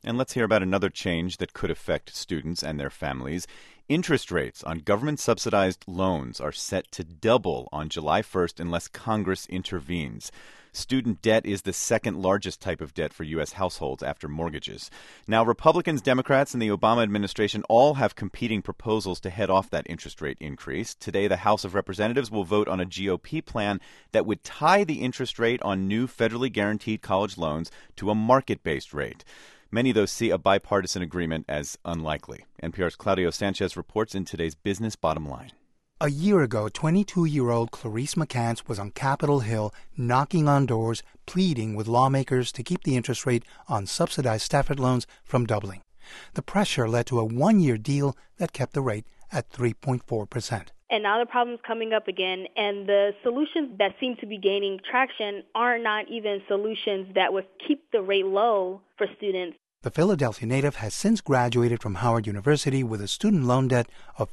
And let's hear about another change that could affect students and their families. Interest rates on government-subsidized loans are set to double on July 1st unless Congress intervenes. Student debt is the second largest type of debt for U.S. households after mortgages. Now, Republicans, Democrats, and the Obama administration all have competing proposals to head off that interest rate increase. Today, the House of Representatives will vote on a GOP plan that would tie the interest rate on new federally guaranteed college loans to a market-based rate. Many, though, see a bipartisan agreement as unlikely. NPR's Claudio Sanchez reports in today's Business Bottom Line. A year ago, 22-year-old Clarice McCants was on Capitol Hill knocking on doors, pleading with lawmakers to keep the interest rate on subsidized Stafford loans from doubling. The pressure led to a one-year deal that kept the rate at 3.4%. And now the problem's coming up again, and the solutions that seem to be gaining traction are not even solutions that would keep the rate low for students. The Philadelphia native has since graduated from Howard University with a student loan debt of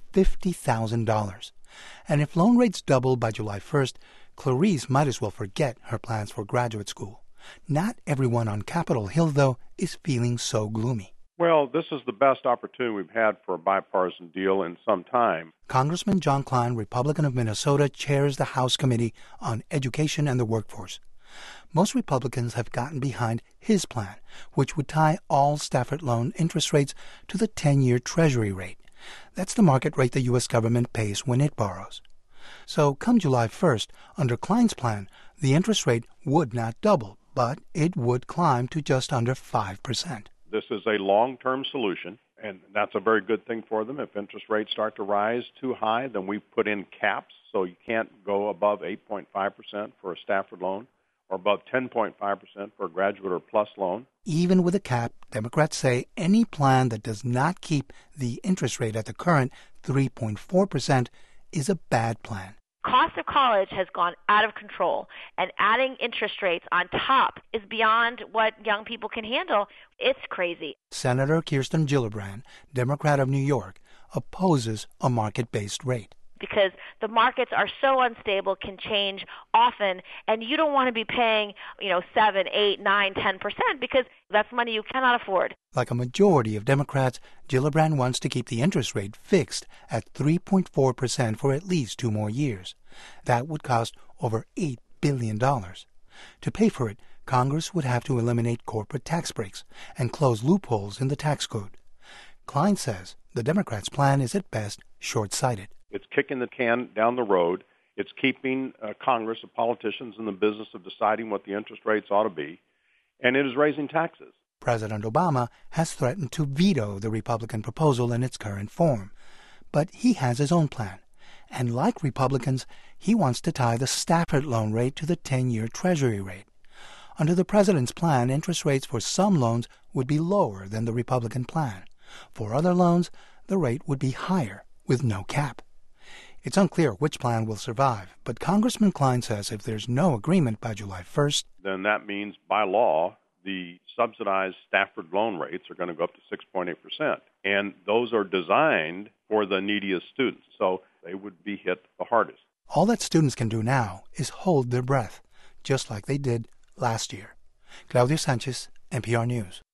$50,000. And if loan rates double by July 1st, Clarice might as well forget her plans for graduate school. Not everyone on Capitol Hill, though, is feeling so gloomy. Well, this is the best opportunity we've had for a bipartisan deal in some time. Congressman John Klein, Republican of Minnesota, chairs the House Committee on Education and the Workforce. Most Republicans have gotten behind his plan, which would tie all Stafford loan interest rates to the 10-year Treasury rate. That's the market rate the U.S. government pays when it borrows. So come July 1st, under Klein's plan, the interest rate would not double, but it would climb to just under 5%. This is a long-term solution, and that's a very good thing for them. If interest rates start to rise too high, then we put in caps, so you can't go above 8.5% for a Stafford loan or above 10.5% for a graduate or plus loan. Even with a cap, Democrats say any plan that does not keep the interest rate at the current 3.4% is a bad plan. Cost of college has gone out of control, and adding interest rates on top is beyond what young people can handle. It's crazy. Senator Kirsten Gillibrand, Democrat of New York, opposes a market-based rate. Because the markets are so unstable, can change often, and you don't want to be paying, 7, 8, 9, 10%, because that's money you cannot afford. Like a majority of Democrats, Gillibrand wants to keep the interest rate fixed at 3.4% for at least 2 more years. That would cost over $8 billion. To pay for it, Congress would have to eliminate corporate tax breaks and close loopholes in the tax code. Klein says the Democrats' plan is at best short-sighted. It's kicking the can down the road. It's keeping Congress and politicians in the business of deciding what the interest rates ought to be. And it is raising taxes. President Obama has threatened to veto the Republican proposal in its current form. But he has his own plan. And like Republicans, he wants to tie the Stafford loan rate to the 10-year Treasury rate. Under the president's plan, interest rates for some loans would be lower than the Republican plan. For other loans, the rate would be higher, with no cap. It's unclear which plan will survive, but Congressman Klein says if there's no agreement by July 1st, then that means by law the subsidized Stafford loan rates are going to go up to 6.8%. And those are designed for the neediest students, so they would be hit the hardest. All that students can do now is hold their breath, just like they did last year. Claudio Sanchez, NPR News.